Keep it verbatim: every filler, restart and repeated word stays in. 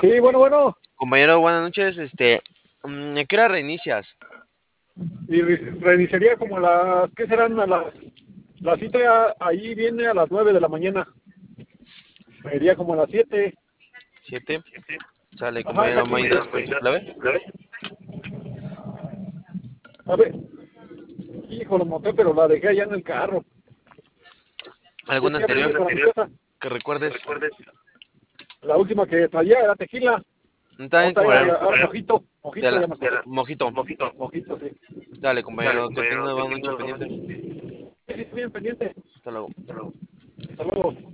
Sí, bueno, bueno. Compañero, buenas noches. Este, mm, ¿a qué hora reinicias? Y re- reiniciaría como a las, ¿qué serán? A las, la cita ahí viene a las nueve de la mañana. Me iría como a las siete. ¿Siete? Sale, Ajá, compañero, ¿me exactamente. ayudas con tu clave? A ver, hijo, lo monté, pero la dejé allá en el carro. ¿Qué ¿Alguna qué anterior hacemos para mi casa? que recuerdes? La última que traía era tequila. Está bien, Otra era, compañero. era mojito. De Mojito, la, ya me acuerdo. mojito. Mojito, sí. Dale, compañero, que tenga buena noche pendiente. Sí, sí, bien pendiente. Hasta luego. Hasta luego.